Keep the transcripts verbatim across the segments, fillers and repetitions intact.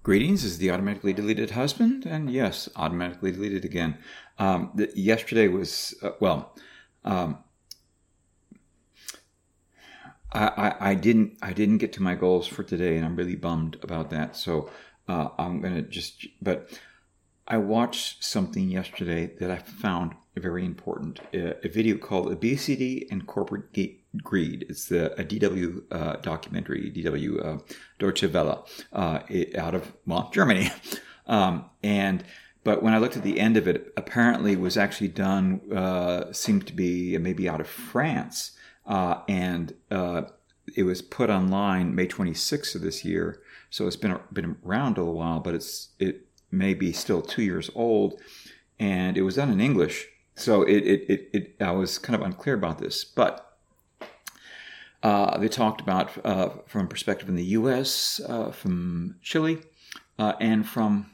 Greetings, this is the automatically deleted husband, and yes, automatically deleted again. Um, the, yesterday was, uh, well, um, I, I, I didn't I didn't get to my goals for today, and I'm really bummed about that. So uh, I'm going to just, but I watched something yesterday that I found very important, a, a video called Obesity and Corporate Greed. It's the, a D W uh, documentary, D W uh, Deutsche Welle, uh, it, out of, well, Germany. um, and But when I looked at the end of it, apparently it was actually done, uh, seemed to be maybe out of France. Uh, and uh, it was put online May twenty-sixth of this year. So it's been been around a little while, but it's it may be still two years old. And it was done in English. So it, it, it, it I was kind of unclear about this. But uh, they talked about uh, from perspective in the U S, uh, from Chile, uh, and from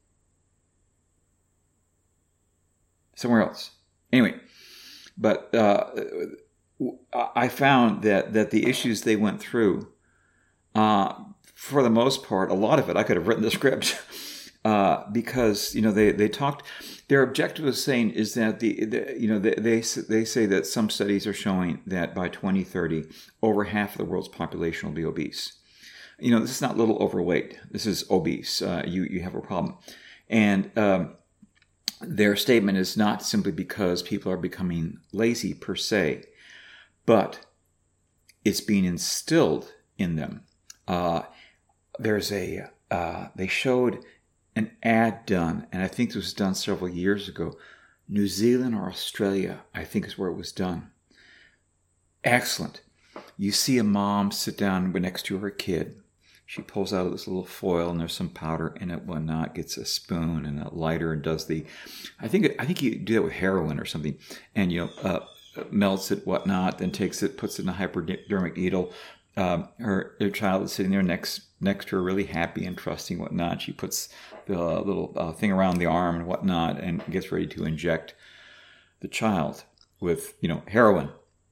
somewhere else. Anyway, but uh, I found that, that the issues they went through, uh, for the most part, a lot of it, I could have written the script uh, because, you know, they, they talked, their objective was saying is that, the, the you know, they, they they say that some studies are showing that by twenty thirty, over half of the world's population will be obese. You know, this is not little overweight. This is obese. Uh, you, you have a problem. And um, their statement is not simply because people are becoming lazy per se, but it's being instilled in them. Uh, there's a, uh, they showed an ad done, and I think this was done several years ago. New Zealand or Australia, I think is where it was done. Excellent. You see a mom sit down next to her kid. She pulls out this little foil, and there's some powder in it, whatnot, gets a spoon and a lighter and does the, I think I think you do that with heroin or something, and, you know, uh, melts it, whatnot, then takes it, puts it in a hypodermic needle. Um, her, her child is sitting there next next to her, really happy and trusting, whatnot. She puts the little uh, thing around the arm and whatnot, and gets ready to inject the child with, you know, heroin.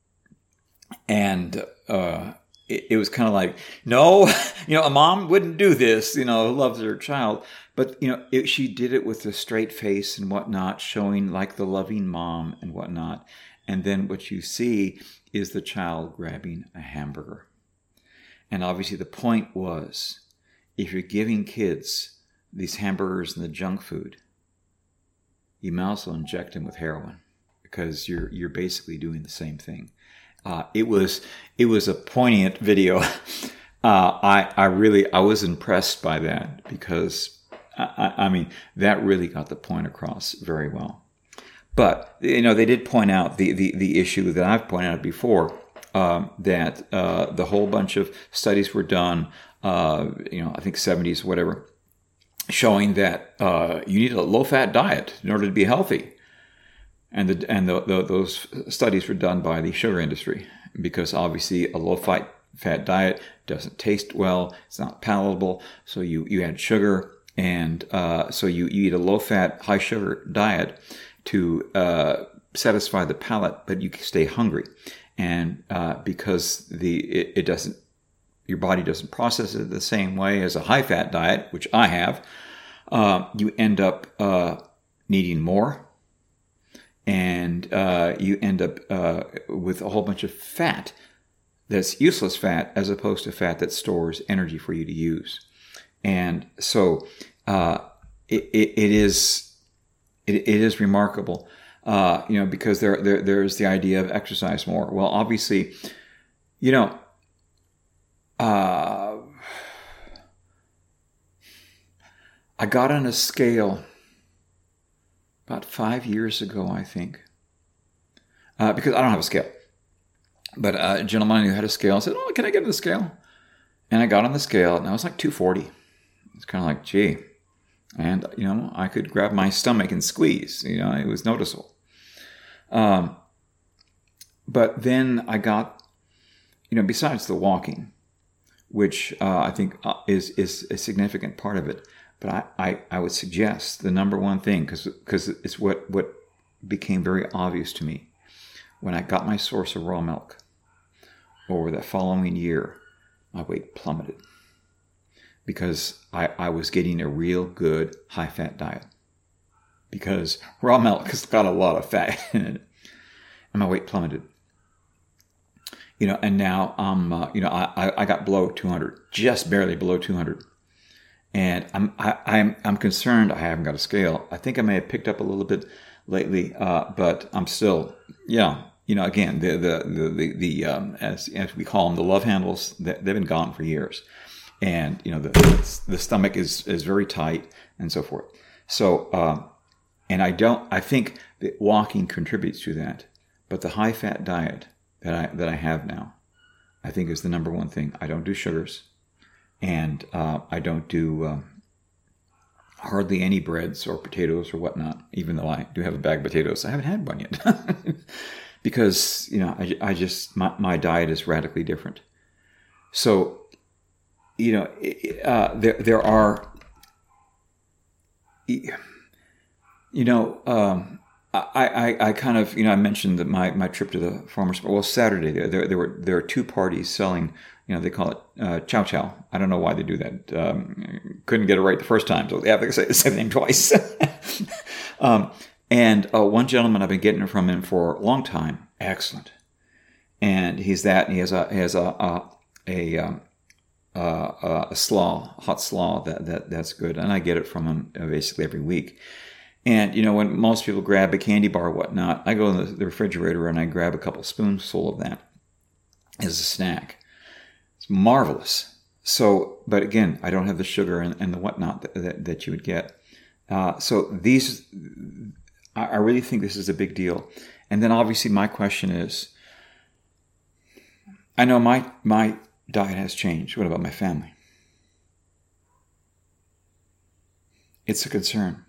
And uh, it, it was kind of like, no, you know, a mom wouldn't do this, you know, who loves her child. But, you know, it, she did it with a straight face and whatnot, showing like the loving mom and whatnot. And then what you see is the child grabbing a hamburger. And obviously the point was, if you're giving kids these hamburgers and the junk food, you might also inject them with heroin, because you're you're basically doing the same thing. Uh, it was it was a poignant video. uh, I I really I was impressed by that, because I, I mean that really got the point across very well. But, you know, they did point out the the, the issue that I've pointed out before. Um, that uh, the whole bunch of studies were done, uh, you know, I think seventies, whatever, showing that uh, you need a low-fat diet in order to be healthy. And the, and the, the, those studies were done by the sugar industry, because obviously a low-fat fat diet doesn't taste well, it's not palatable, so you, you add sugar, and uh, so you, you eat a low-fat, high-sugar diet to uh, satisfy the palate, but you stay hungry. And uh, because the it, it doesn't, your body doesn't process it the same way as a high-fat diet, which I have, uh, you end up uh, needing more, and uh, you end up uh, with a whole bunch of fat that's useless fat, as opposed to fat that stores energy for you to use. And so uh, it, it, it is it, it is remarkable. Uh, you know, because there, there, there's the idea of exercise more. Well, obviously, you know, uh, I got on a scale about five years ago, I think, uh, because I don't have a scale. But uh, a gentleman who had a scale said, "Oh, can I get on the scale?" And I got on the scale, and I was like two forty. It's kind of like, gee. And, you know, I could grab my stomach and squeeze. You know, it was noticeable. Um, but then I got, you know, besides the walking, which uh, I think is is a significant part of it, but I, I, I would suggest the number one thing, because because it's what, what became very obvious to me when I got my source of raw milk. Over the following year, my weight plummeted. because I, I was getting a real good high-fat diet. Because raw milk has got a lot of fat in it. And my weight plummeted. You know, and now I'm, uh, you know, I, I got below two hundred, just barely below two hundred. And I'm, I, I'm, I'm concerned. I haven't got a scale. I think I may have picked up a little bit lately, uh, but I'm still, yeah, you know, again, the, the, the, the, the um, as, as we call them, the love handles, they've been gone for years. And, you know, the, the stomach is, is very tight and so forth. So, um, and I don't, I think that walking contributes to that, but the high fat diet that I, that I have now, I think is the number one thing. I don't do sugars. And uh, I don't do uh, hardly any breads or potatoes or whatnot, even though I do have a bag of potatoes. I haven't had one yet. Because, you know, I, I just, my, my diet is radically different. So, you know, uh, there there are, you know, um, I, I, I kind of, you know, I mentioned that my, my trip to the farmer's, well, Saturday, there, there, there were, there are two parties selling, you know, they call it uh, chow chow. I don't know why they do that. Um, couldn't get it right the first time, so they have to say the same name twice. um, and uh, one gentleman, I've been getting it from him for a long time. Excellent. And he's that, and he has a, he has a, a, a, um, uh, a slaw, hot slaw, that, that, that's good. And I get it from him basically every week. And, you know, when most people grab a candy bar or whatnot, I go in the, the refrigerator and I grab a couple spoonfuls of that as a snack. It's marvelous. So, but again, I don't have the sugar and, and the whatnot that, that, that you would get. Uh, so these, I, I really think this is a big deal. And then obviously my question is, I know my, my diet has changed. What about my family? It's a concern.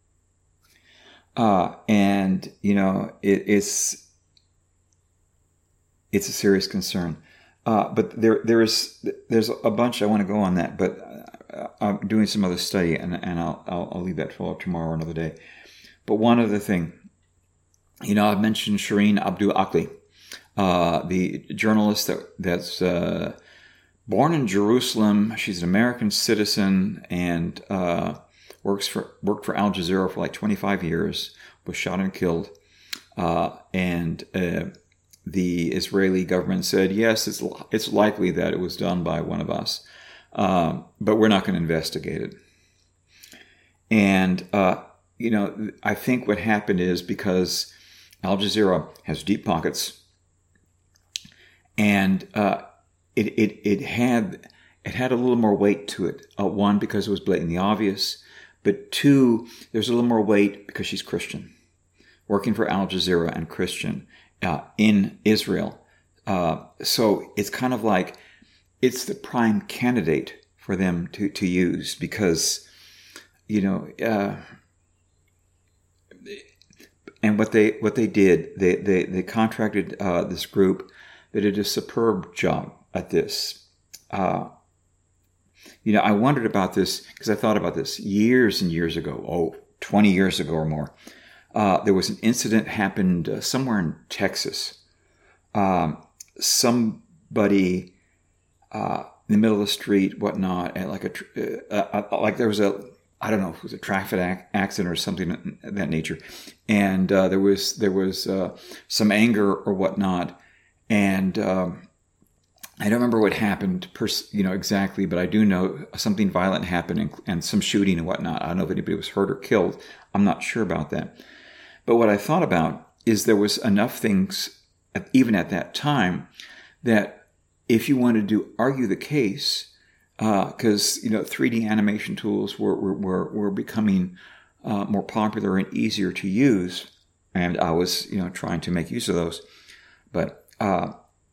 Uh, and, you know, it, it's, it's a serious concern. Uh, but there, there is, there's a bunch I want to go on that, but uh, I'm doing some other study and, and I'll, I'll, I'll leave that for tomorrow or another day. But one other thing, you know, I've mentioned Shireen Abu Akleh, uh, the journalist that, that's, uh, born in Jerusalem. She's an American citizen and, uh, Works for worked for Al Jazeera for like twenty-five years, was shot and killed, uh, and uh, the Israeli government said yes, it's it's likely that it was done by one of us, um, but we're not going to investigate it. And uh, you know, I think what happened is because Al Jazeera has deep pockets, and uh, it it it had it had a little more weight to it. Uh, one, because it was blatantly obvious. But two, there's a little more weight because she's Christian, working for Al Jazeera and Christian uh, in Israel. Uh, so it's kind of like it's the prime candidate for them to, to use because, you know, uh, and what they what they did, they they, they contracted uh, this group that did a superb job at this. Uh, You know, I wondered about this because I thought about this years and years ago, oh, twenty years ago or more. Uh, there was an incident happened uh, somewhere in Texas. Um, somebody uh, in the middle of the street, whatnot, and like a uh, uh, like there was a I don't know if it was a traffic accident or something of that nature, and uh, there was there was uh, some anger or whatnot, and. Um, I don't remember what happened, pers- you know, exactly, but I do know something violent happened and, and some shooting and whatnot. I don't know if anybody was hurt or killed. I'm not sure about that. But what I thought about is there was enough things, even at that time, that if you wanted to argue the case, because, uh, you know, three D animation tools were, were, were becoming uh, more popular and easier to use, and I was, you know, trying to make use of those. But... Uh,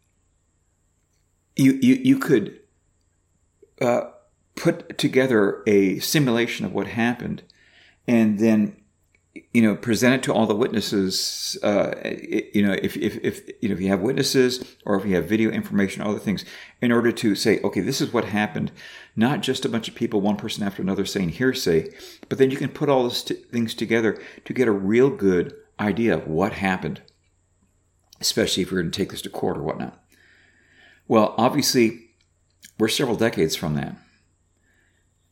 You, you you could uh, put together a simulation of what happened, and then you know present it to all the witnesses. Uh, you know if, if if you know if you have witnesses or if you have video information, other things, in order to say, okay, this is what happened. Not just a bunch of people, one person after another, saying hearsay, but then you can put all those t- things together to get a real good idea of what happened. Especially if you're going to take this to court or whatnot. Well, obviously, we're several decades from that.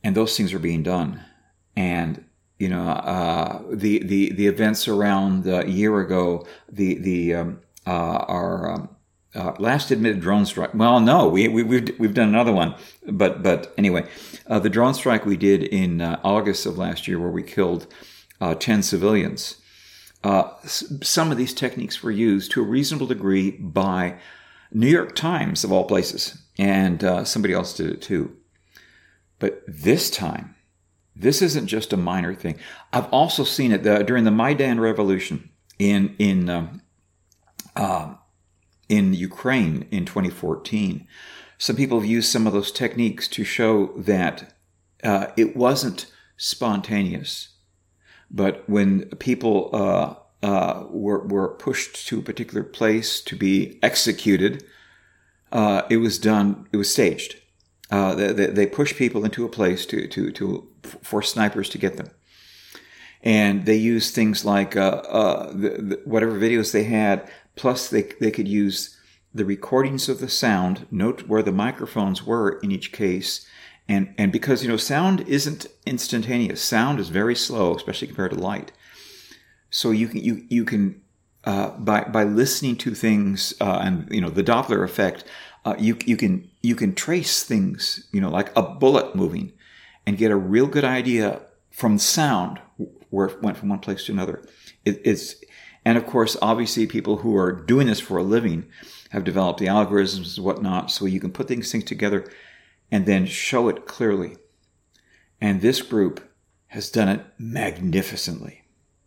and those things are being done. And you know, uh, the the the events around uh, a year ago, the the um, uh, our um, uh, last admitted drone strike. Well, no, we, we we've we've done another one, but but anyway, uh, the drone strike we did in uh, August of last year, where we killed uh, ten civilians. Uh, some of these techniques were used to a reasonable degree by New York Times, of all places, and uh, somebody else did it too. But this time, this isn't just a minor thing. I've also seen it uh, during the Maidan Revolution in in um, uh, in Ukraine in twenty fourteen. Some people have used some of those techniques to show that uh, it wasn't spontaneous. But when people uh, uh, were, were pushed to a particular place to be executed, uh, it was done, it was staged. Uh, they, they pushed people into a place to, to, to, for snipers to get them. And they used things like uh, uh, the, the, whatever videos they had, plus they, they could use the recordings of the sound, note where the microphones were in each case. And and because, you know, sound isn't instantaneous. Sound is very slow, especially compared to light. So you can, you, you can uh, by by listening to things uh, and, you know, the Doppler effect, uh, you you can you can trace things, you know, like a bullet moving and get a real good idea from sound where it went from one place to another. It, it's And, of course, obviously people who are doing this for a living have developed the algorithms and whatnot, so you can put these things together and then show it clearly. And this group has done it magnificently.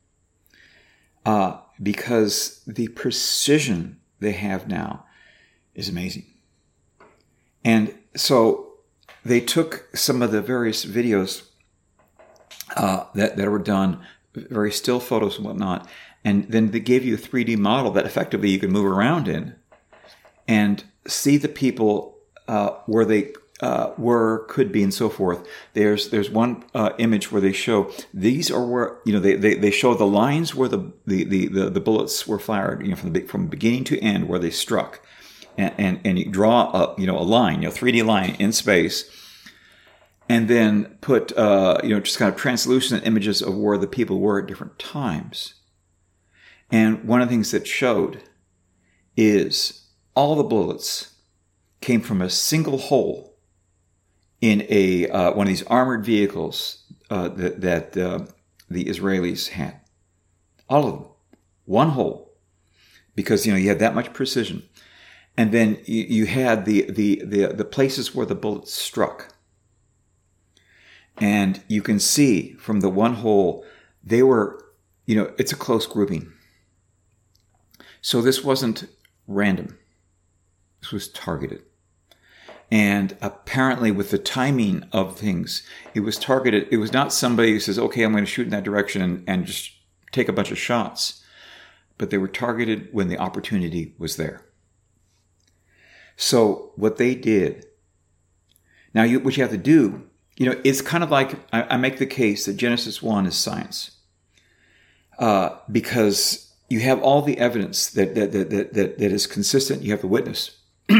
Uh, because the precision they have now is amazing. And so they took some of the various videos uh, that, that were done, very still photos and whatnot, and then they gave you a three D model that effectively you can move around in and see the people uh, where they Uh, were, could be, and so forth. There's there's one uh, image where they show these are where, you know, they, they, they show the lines where the, the, the, the, the bullets were fired, you know, from the from beginning to end where they struck, and and, and you draw a you know a line, you know, three D line in space, and then put uh, you know just kind of translucent images of where the people were at different times. And one of the things that showed is all the bullets came from a single hole in a uh, one of these armored vehicles uh, that, that uh, the Israelis had. All of them. One hole. Because, you know, you had that much precision. And then you, you had the, the, the, the places where the bullets struck. And you can see from the one hole, they were, you know, it's a close grouping. So this wasn't random. This was targeted. And apparently with the timing of things, it was targeted. It was not somebody who says, okay, I'm going to shoot in that direction and, and just take a bunch of shots. But they were targeted when the opportunity was there. So what they did, now you, what you have to do, you know, it's kind of like, I, I make the case that Genesis one is science. Uh, because you have all the evidence that, that, that, that, that is consistent. You have the witness.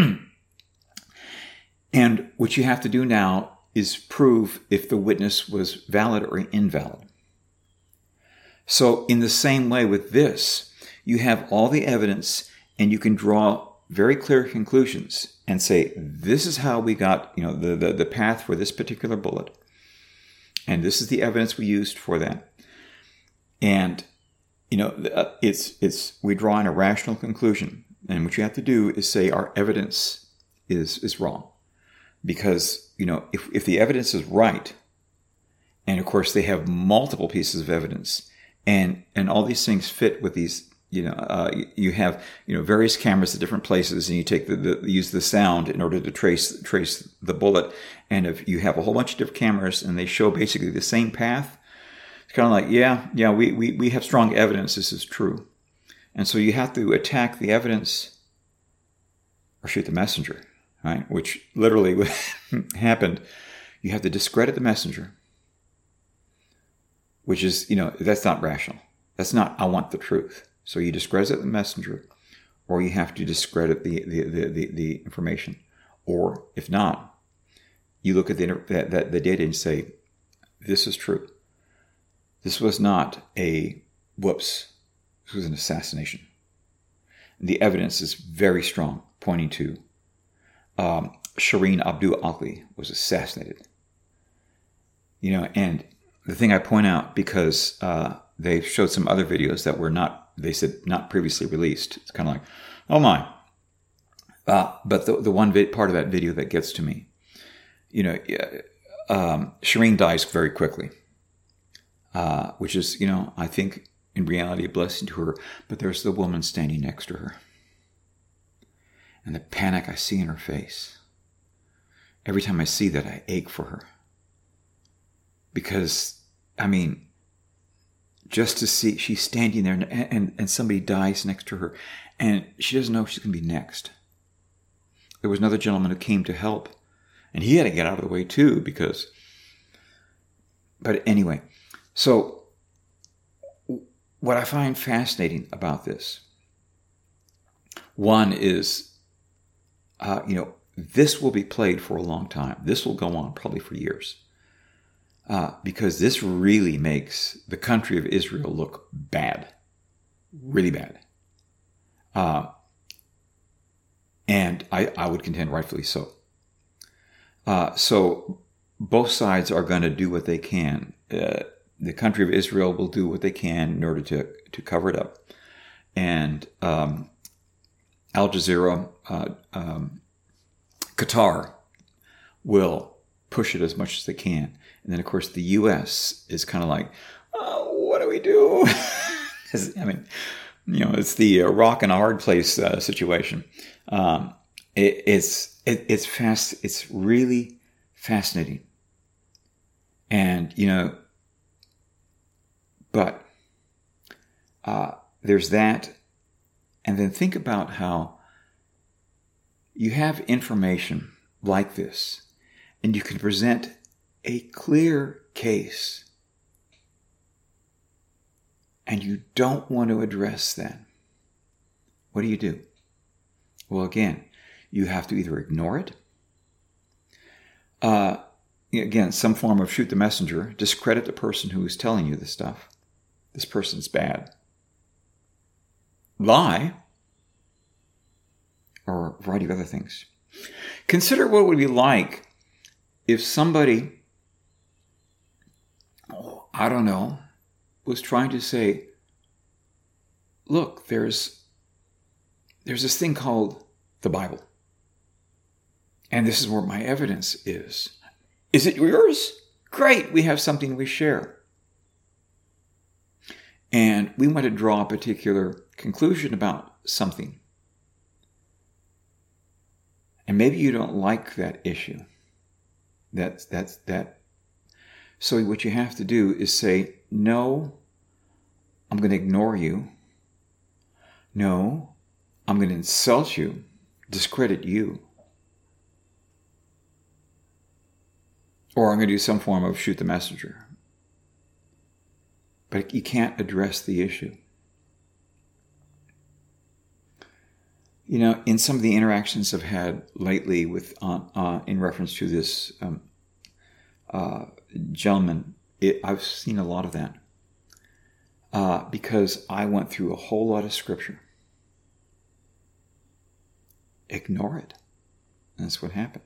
And what you have to do now is prove if the witness was valid or invalid. So in the same way with this, you have all the evidence and you can draw very clear conclusions and say, this is how we got, you know, the, the, the path for this particular bullet. And this is the evidence we used for that. And, you know, it's, it's, we draw in a rational conclusion. And what you have to do is say our evidence is, is wrong. Because, you know, if, if the evidence is right, and of course they have multiple pieces of evidence, and, and all these things fit with these, you know, uh, you have, you know, various cameras at different places, and you take the, the use the sound in order to trace trace the bullet. And if you have a whole bunch of different cameras and they show basically the same path, it's kind of like, yeah, yeah, we, we, we have strong evidence this is true. And so you have to attack the evidence or shoot the messenger. Right, which literally happened. You have to discredit the messenger, which is, you know, that's not rational. That's not, I want the truth. So you discredit the messenger, or you have to discredit the, the, the, the, the information. Or if not, you look at the, that, that, the data and say, this is true. This was not a whoops. This was an assassination. And the evidence is very strong, pointing to um, Shireen Abu Akleh was assassinated. You know, and the thing I point out, because uh, they showed some other videos that were not, they said, not previously released. It's kind of like, oh my. Uh, but the, the one bit part of that video that gets to me, you know, um, Shireen dies very quickly, uh, which is, you know, I think in reality a blessing to her. But there's the woman standing next to her. And the panic I see in her face. Every time I see that, I ache for her. Because, I mean, just to see, she's standing there and, and, and somebody dies next to her. And she doesn't know if she's going to be next. There was another gentleman who came to help. And he had to get out of the way too, because... But anyway, so what I find fascinating about this, one is, uh, you know, this will be played for a long time. This will go on probably for years. Uh, because this really makes the country of Israel look bad. Really bad. Uh, and I, I would contend rightfully so. Uh, so both sides are going to do what they can. Uh, the country of Israel will do what they can in order to, to cover it up. And um, Al Jazeera, uh, um, Qatar will push it as much as they can. And then, of course, the U S is kind of like, oh, what do we do? I mean, you know, it's the uh, rock and a hard place uh, situation. Um, it, it's it, it's fast. It's really fascinating. And, you know, but uh, there's that. And then think about how you have information like this, and you can present a clear case, and you don't want to address that. What do you do? Well, again, you have to either ignore it, uh, again, some form of shoot the messenger, discredit the person who is telling you this stuff. This person's bad. Lie, or a variety of other things. Consider what it would be like if somebody, oh, I don't know, was trying to say, look, there's there's this thing called the Bible. And this is where my evidence is. Is it yours? Great, we have something we share. And we want to draw a particular conclusion about something. And maybe you don't like that issue. That's, that's, that. So what you have to do is say, no, I'm going to ignore you. No, I'm going to insult you, discredit you. Or I'm going to do some form of shoot the messenger. But you can't address the issue. You know, in some of the interactions I've had lately with, uh, uh, in reference to this um, uh, gentleman, it, I've seen a lot of that. Uh, because I went through a whole lot of scripture. Ignore it. And that's what happened.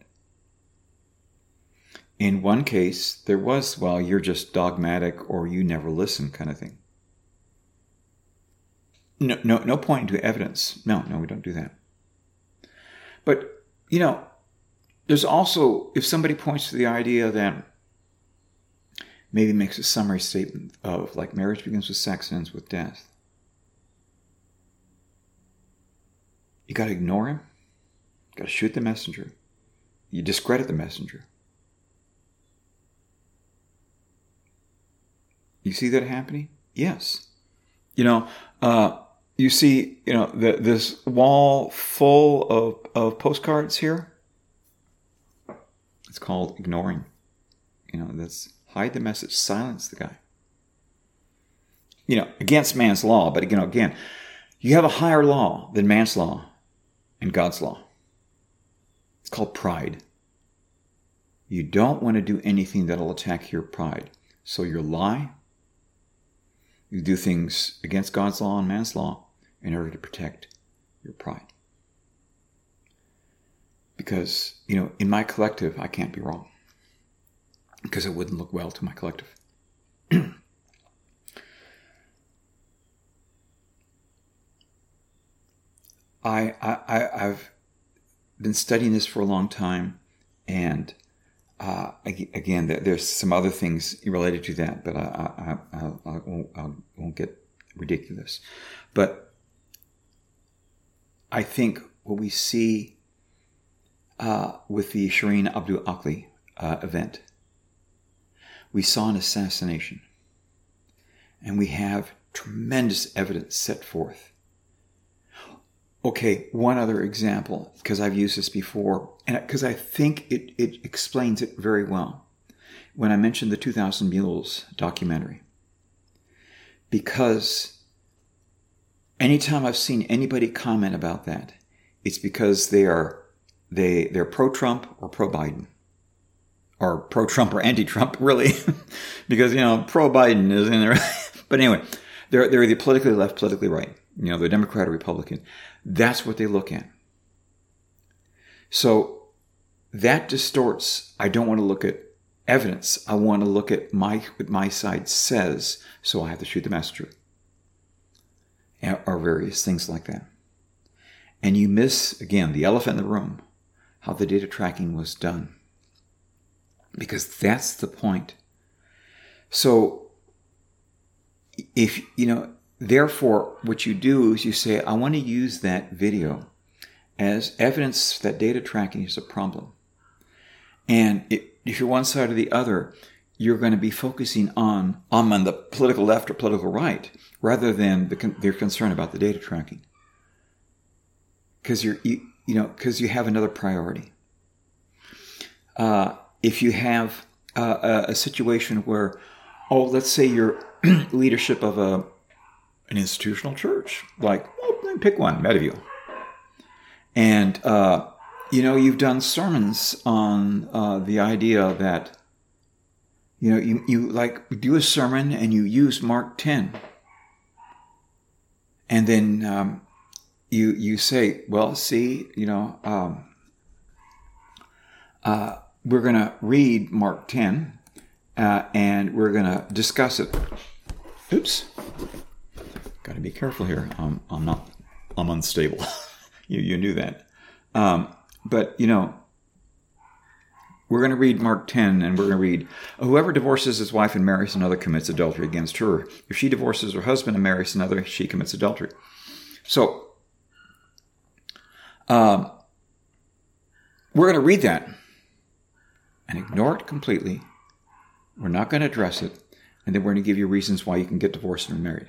In one case, there was, well, you're just dogmatic or you never listen kind of thing. No, no, no pointing to evidence. No, no, we don't do that. But, you know, there's also, if somebody points to the idea that maybe makes a summary statement of, like, marriage begins with sex and ends with death. You got to ignore him. You got to shoot the messenger. You discredit the messenger. You see that happening? Yes. You know, uh, you see, you know, the, this wall full of, of postcards here. It's called ignoring. You know, that's hide the message, silence the guy. You know, against man's law, but you know, again, you have a higher law than man's law and God's law. It's called pride. You don't want to do anything that'll attack your pride. So you lie. You do things against God's law and man's law in order to protect your pride. Because, you know, in my collective, I can't be wrong. Because it wouldn't look well to my collective. I, I, I've been studying this for a long time, and uh, again, there's some other things related to that, but I, I, I, I, won't, I won't get ridiculous. But I think what we see uh, with the Shireen Abu Akleh uh, event, we saw an assassination, and we have tremendous evidence set forth. Okay, one other example, because I've used this before, and because I think it, it explains it very well. When I mentioned the two thousand Mules documentary. Because anytime I've seen anybody comment about that, it's because they are they they're pro-Trump or pro-Biden. Or pro-Trump or anti-Trump, really. Because, you know, pro-Biden is in there. But anyway, they're they're either politically left, politically right. You know, they're Democrat or Republican. That's what they look at. So that distorts. I don't want to look at evidence. I want to look at my what my side says, so I have to shoot the messenger. Or various things like that. And you miss, again, the elephant in the room, how the data tracking was done. Because that's the point. So, if, you know, therefore, what you do is you say, I want to use that video as evidence that data tracking is a problem. And it, if you're one side or the other, you're going to be focusing on, on the political left or political right, rather than the, their concern about the data tracking. Because you're, you, you know, because you have another priority. Uh, if you have uh, a, a situation where, oh, let's say you're leadership of a an institutional church, like, well, pick one, Meadowview. And, uh, you know, you've done sermons on uh, the idea that, you know, you, you like do a sermon and you use Mark ten. And then um, you you say, well, see, you know, um, uh, we're going to read Mark ten uh, and we're going to discuss it. Oops. Got to be careful here. Um, I'm not, I'm unstable. you you knew that. Um, but, you know, we're going to read Mark ten, and we're going to read, whoever divorces his wife and marries another commits adultery against her. If she divorces her husband and marries another, she commits adultery. So, um, we're going to read that and ignore it completely. We're not going to address it. And then we're going to give you reasons why you can get divorced and remarried.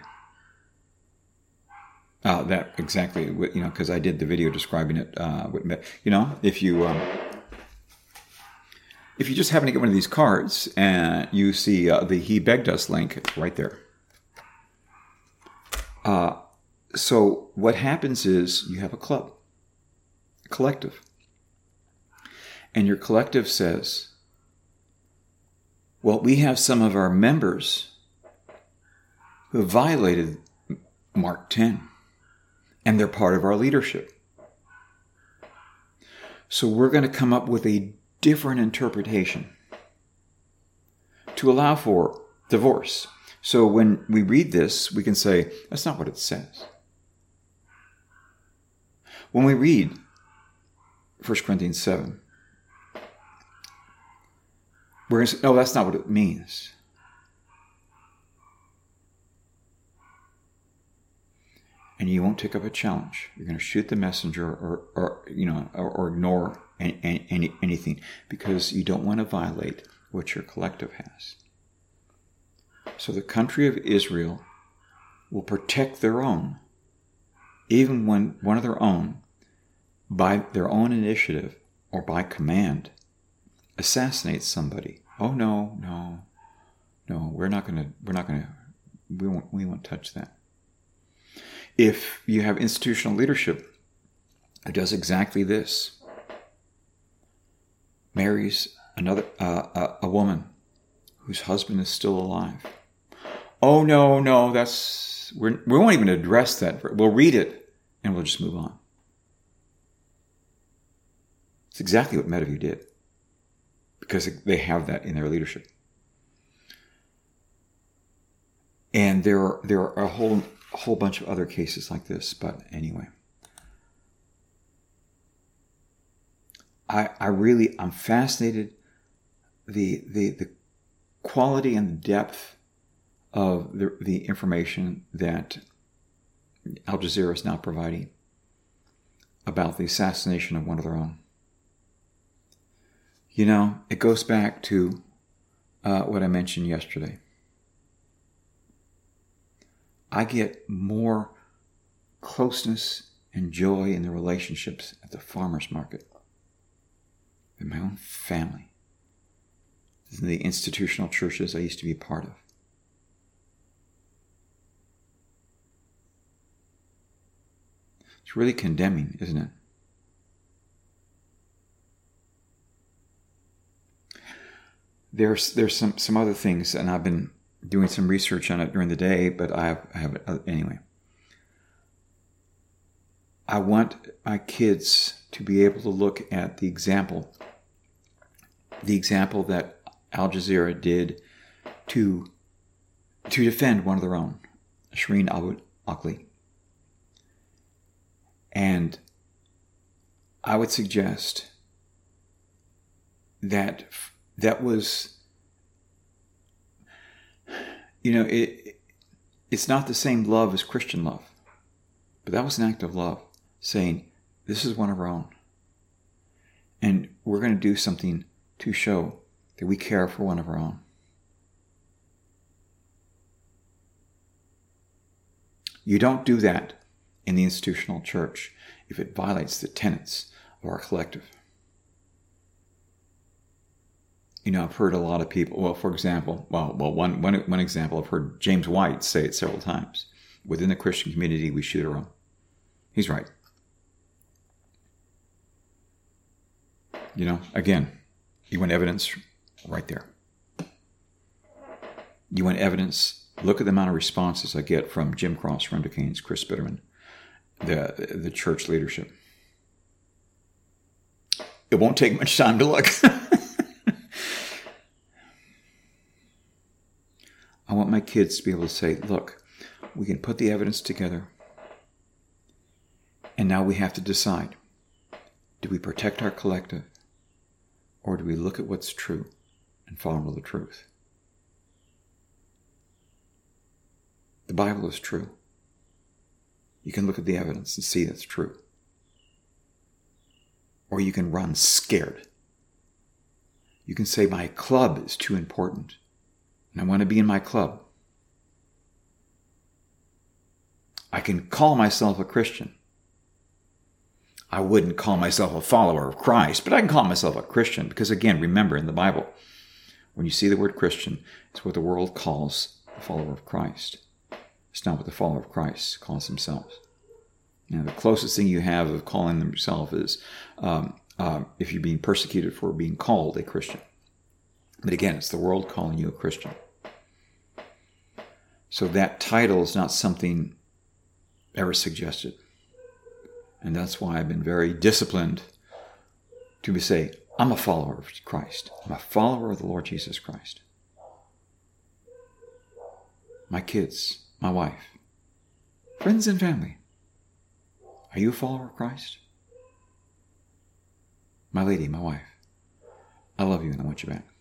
Uh, that exactly, you know, because I did the video describing it. Uh, with, you know, if you um, if you just happen to get one of these cards and you see uh, the He Begged Us link right there. Uh, so what happens is you have a club, a collective, and your collective says, well, we have some of our members who have violated Mark ten. And they're part of our leadership. So we're going to come up with a different interpretation to allow for divorce. So when we read this, we can say, that's not what it says. When we read First Corinthians seven, we're going to say, no, that's not what it means. And you won't take up a challenge. You're going to shoot the messenger, or, or you know, or, or ignore any, any, anything, because you don't want to violate what your collective has. So the country of Israel will protect their own, even when one of their own, by their own initiative or by command, assassinates somebody. Oh no, no, no! We're not going to. We're not going to. We won't. We won't touch that. If you have institutional leadership who does exactly this, marries Another, uh, a, a woman whose husband is still alive. Oh, no, no, that's, we're, we won't even address that. We'll read it and we'll just move on. It's exactly what Meadowview did, because they have that in their leadership. And there are, there are a whole, a whole bunch of other cases like this, but anyway. I, I really, I'm fascinated the, the, the quality and the depth of the, the information that Al Jazeera is now providing about the assassination of one of their own. You know, it goes back to uh, what I mentioned yesterday. I get more closeness and joy in the relationships at the farmer's market than my own family, than the institutional churches I used to be a part of. It's really condemning, isn't it? There's there's some, some other things, and I've been doing some research on it during the day, but I have, I have uh, anyway. I want my kids to be able to look at the example, the example that Al Jazeera did to to defend one of their own, Shireen Abu Akleh. And I would suggest that that was, you know, it it's not the same love as Christian love, but that was an act of love, saying, this is one of our own. And we're going to do something to show that we care for one of our own. You don't do that in the institutional church if it violates the tenets of our collective. You know, I've heard a lot of people, well, for example, well, well, one, one, one example, I've heard James White say it several times. Within the Christian community, we shoot our own. He's right. You know, again, you want evidence right there. You want evidence, look at the amount of responses I get from Jim Cross, Rhonda Keynes, Chris Bitterman, the, the church leadership. It won't take much time to look. I want my kids to be able to say, look, we can put the evidence together, and now we have to decide, do we protect our collective, or do we look at what's true and follow the truth? The Bible is true. You can look at the evidence and see that's true. Or you can run scared. You can say, my club is too important, and I want to be in my club. I can call myself a Christian. I wouldn't call myself a follower of Christ, but I can call myself a Christian because, again, remember in the Bible, when you see the word Christian, it's what the world calls a follower of Christ. It's not what the follower of Christ calls themselves. Now, the closest thing you have of calling themselves is um, uh, if you're being persecuted for being called a Christian. But again, it's the world calling you a Christian. So that title is not something ever suggested. And that's why I've been very disciplined to say, I'm a follower of Christ. I'm a follower of the Lord Jesus Christ. My kids, my wife, friends and family. Are you a follower of Christ? My lady, my wife, I love you and I want you back.